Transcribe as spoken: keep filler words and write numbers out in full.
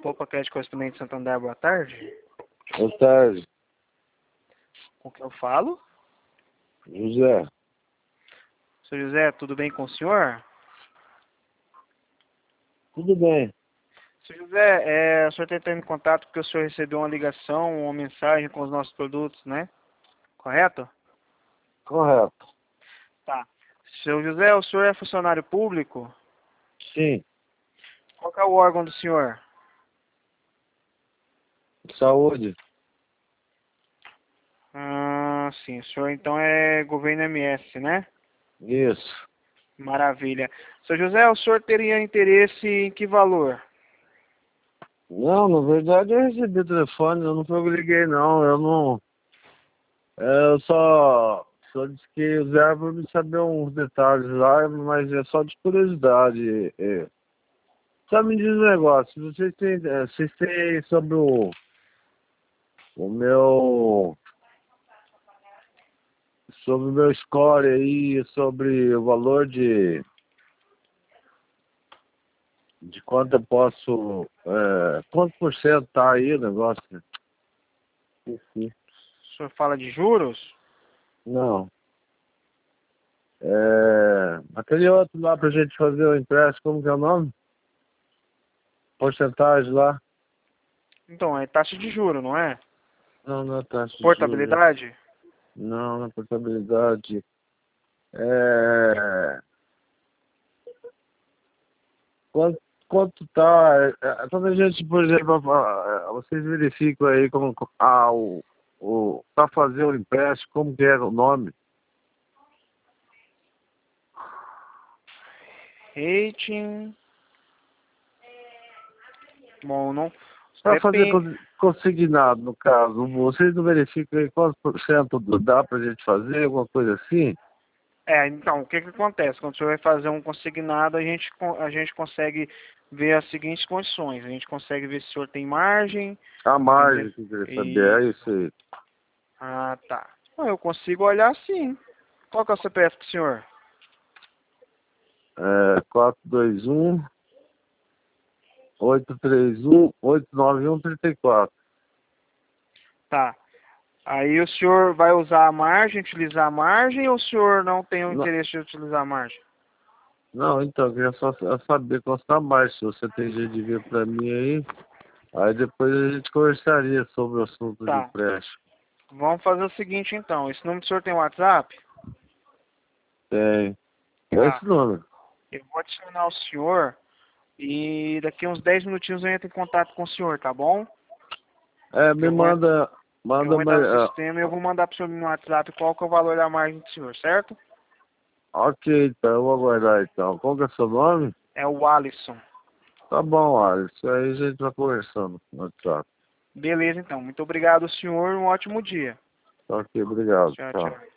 Opa, Crédito Correspondente Santander, boa tarde. Boa tarde, Com quem eu falo? José. Seu José, tudo bem com o senhor? Tudo bem? Seu José, é, o senhor está entrando em contato porque o senhor recebeu uma ligação, uma mensagem com os nossos produtos, né? Correto? Correto. Tá. Seu José, o senhor é funcionário público? Sim. Qual que é o órgão do senhor? Saúde. Ah, sim. O senhor então é governo M S, né? Isso. Maravilha. Seu José, o senhor teria interesse em que valor? Não, na verdade eu recebi o telefone, eu não foi eu que liguei não, eu não. é, Eu só, só disse que usava para me saber uns detalhes lá, mas é só de curiosidade. É. Só me diz um negócio, vocês têm, é, vocês têm sobre o, o meu. Sobre o meu score aí, sobre o valor de. De quanto eu posso. É, quanto por cento tá aí o negócio? Esqueci. O senhor fala de juros? Não. É, aquele outro lá pra gente fazer o empréstimo, como que é o nome? Porcentagem lá? Então, é taxa de juro, não é? Não, não é taxa de juros. Portabilidade? Não, não é portabilidade. É, quanto, quanto tá? é, é, Quando a gente, por exemplo, ah, vocês verificam aí como ah, o, o, pra fazer o empréstimo, como que é o nome? Rating. Bom, não. Para fazer Depende. cons- consignado, no caso, vocês não verificam aí quantos por cento dá para a gente fazer, alguma coisa assim? É, então, o que que acontece? Quando o senhor vai fazer um consignado, a gente, con- a gente consegue ver as seguintes condições. A gente consegue ver se o senhor tem margem, A entendeu? margem que eu queria saber, é Isso. isso aí. Ah, tá. Ah, eu consigo olhar sim. Qual que é o C P F do senhor? É quatro dois um, oito três um, oito nove um, três quatro. Tá. Aí o senhor vai usar a margem, utilizar a margem, ou o senhor não tem o Não, interesse de utilizar a margem? não, então, eu queria só sa- saber quanto tá mais, se você tem jeito de vir para mim aí, aí depois a gente conversaria sobre o assunto de Tá. empréstimo. Vamos fazer o seguinte então. Esse número do senhor tem WhatsApp? Tem. É Tá. esse número. Eu vou adicionar o senhor e daqui uns dez minutinhos eu entro em contato com o senhor, tá bom? É, me Eu vou, en- manda, eu manda vou entrar mais. no sistema e eu vou mandar pro senhor no WhatsApp qual que é o valor da margem do senhor, certo? Ok, então, eu vou aguardar então. Qual que é seu nome? É o Alisson. Tá bom, Alisson. Isso aí a gente vai conversando no WhatsApp. Beleza então. Muito obrigado, senhor. Um ótimo dia. Ok, obrigado. Tchau, Tchau. tchau.